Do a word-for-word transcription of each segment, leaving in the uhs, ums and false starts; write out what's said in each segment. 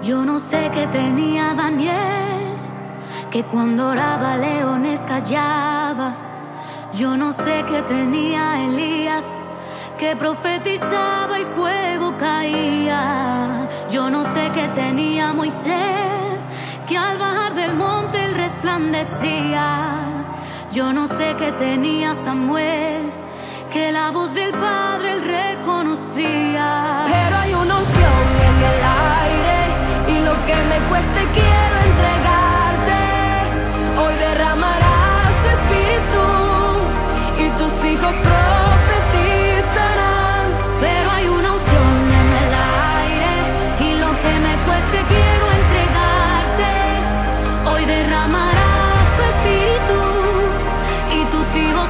Yo no sé qué tenía Daniel, que cuando oraba leones callaba. Yo no sé qué tenía Elías, que profetizaba y fuego caía. Yo no sé qué tenía Moisés, que al bajar del monte él resplandecía. Yo no sé qué tenía Samuel, que la voz del Padre él reconocía. Pero hay una unción en el aire, y lo que me cueste quiero entregarte. Hoy derramarás tu espíritu y tus hijos profetizarán. Pero hay una unción en el aire, y lo que me cueste quiero entregarte. Hoy derramarás tu espíritu y tus hijos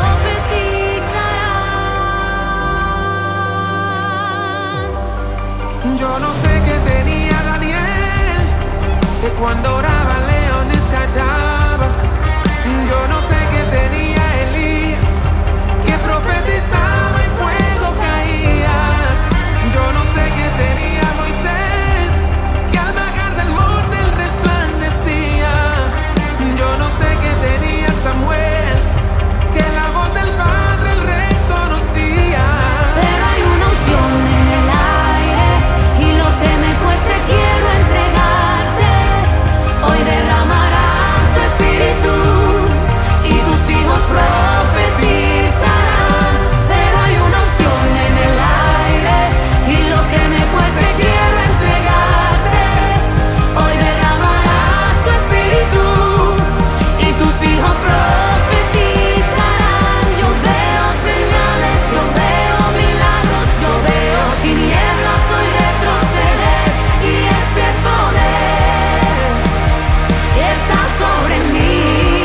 profetizarán. Yo no sé qué tenía Daniel, que cuando oraba leones callaba. Yo no sé qué tenía Elías, que profetizaba y fuego caía. Yo no sé qué tenía Moisés, que al bajar del monte él resplandecía. Yo no sé qué tenía Samuel, que la voz del Padre él reconocía. Pero hay una unción en el aire, y lo que me cueste quiero entregarte. Hoy derramarás tu espíritu y tus hijos profetizarán. Pero hay una unción en el aire, y lo que me cueste quiero entregarte. Hoy derramarás tu espíritu y tus hijos profetizarán. Yo veo señales, yo veo milagros, yo veo tinieblas hoy retroceder, y ese poder está sobre mí.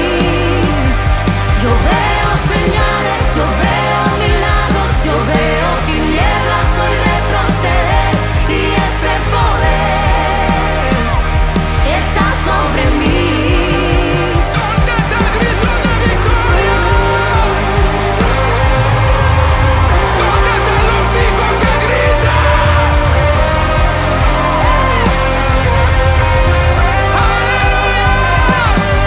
Yo veo señales, yo veo milagros, yo veo tinieblas hoy retroceder, y ese poder está sobre mí. ¿Dónde está el grito de victoria? ¿Dónde están los hijos que gritan? ¡Aleluya!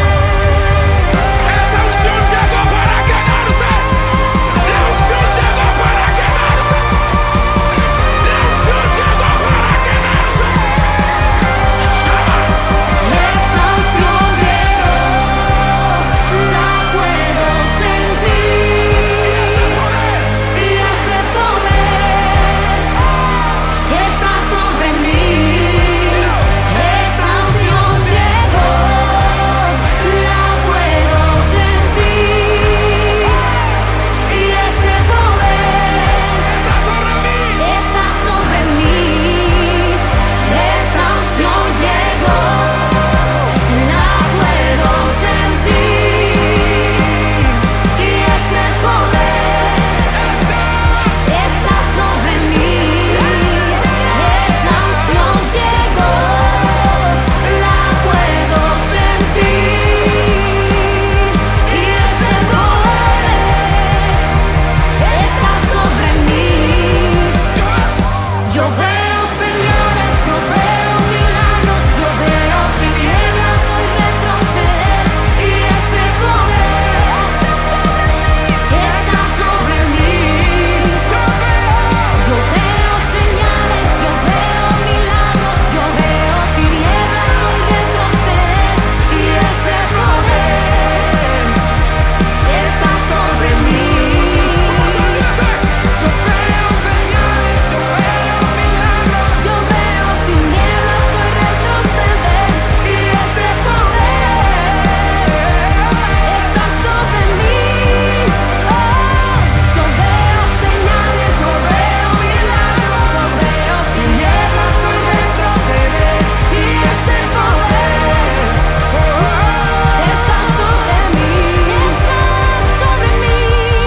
Esa unción llegó para quedarse. La unción llegó para quedarse. La unción llegó para quedarse. Esa unción llegó, la puedo sentir, y ese poder está sobre mí. Esa unción llegó, la puedo sentir, y ese poder Está sobre mí. está sobre mí. Esa unción llegó, la puedo sentir, y ese poder está sobre mí. Esa unción llegó, la puedo sentir, y ese poder está sobre mí. Yo veo señales, yo veo milagros, yo veo tinieblas hoy retroceder, y ese poder está sobre mí. Yo veo señales, yo veo milagros, yo veo tinieblas hoy retroceder, y ese poder está sobre mí. Yo veo señales, yo veo milagros. Yo veo tinieblas hoy retroceder, y ese poder está sobre mí. Oh, yo veo señales, yo veo milagros, yo veo tinieblas hoy retroceder, y ese poder está sobre mí. Está sobre mí.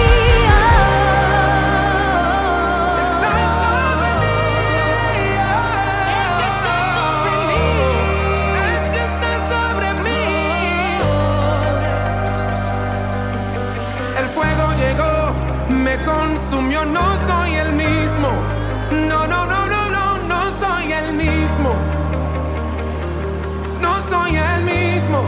Está sobre mí. Es que está sobre mí. Es que está sobre mí. El fuego llegó, me consumió, no soy el mismo. No, no, no, no, no, no soy el mismo. soy el mismo.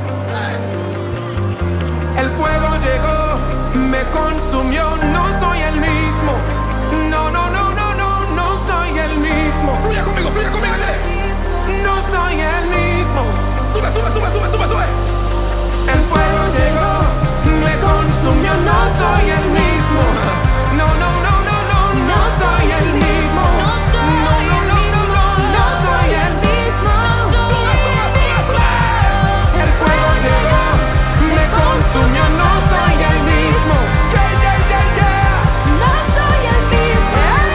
El fuego llegó, me consumió, no soy el mismo. No, no, no, no, no, no soy el mismo. Fluye conmigo, fluye conmigo. No soy el mismo. Sube, sube, sube, sube, sube, sube. El fuego llegó, me consumió, no soy el mismo. No, no, no, no, no, no soy el mismo. No soy No, no, no, no, no, no soy el mismo. Sube, sube, sube, sube. El fuego llegó, me consumió, no soy el mismo. Yeah, yeah, yeah, yeah. No soy el mismo.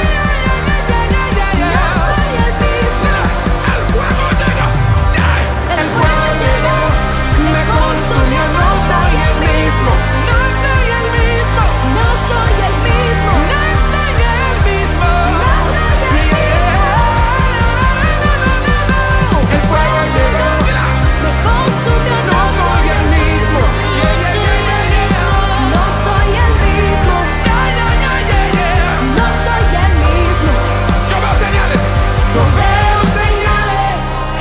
No soy el mismo. El fuego llega. Yeah. El fuego llegó, me consumió, no soy el mismo. No soy el mismo. No soy el mismo. No soy el mismo. El fuego llegó, Me consumió. no soy el mismo. No soy el mismo. No soy el mismo. Yo veo señales. Yo veo señales.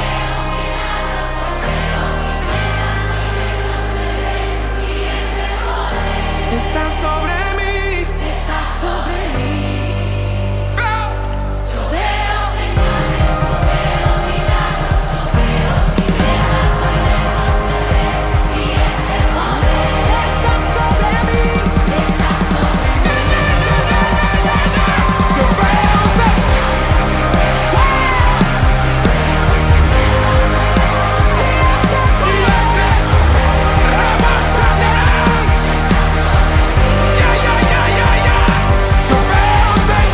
Está sobre mí. Está sobre mí. Veo. Yo veo está sobre mí. Está sobre Yo veo Yeah, yeah, yeah, yeah, yeah. Yo veo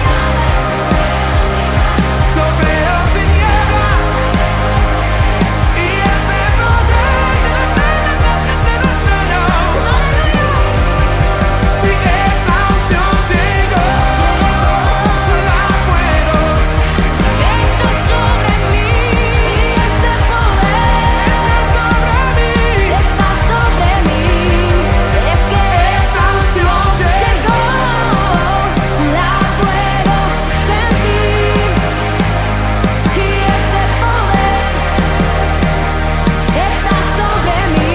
Yo veo tinieblas y ese poder. Si esa unción llegó, la puedo. Está sobre mí. Ese poder Está sobre mí. está sobre mí. Es que Esa unción llegó, la puedo sentir. Y ese poder está sobre mí.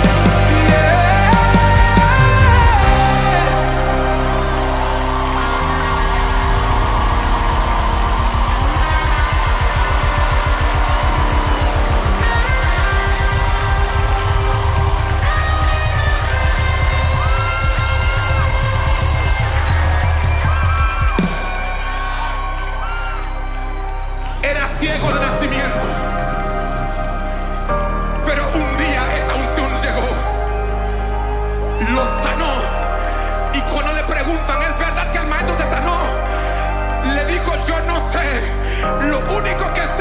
Era ciego de nacimiento, pero un día esa unción llegó, lo sanó. Y cuando le preguntan, ¿es verdad que el maestro te sanó? Le dijo, yo no sé, lo único que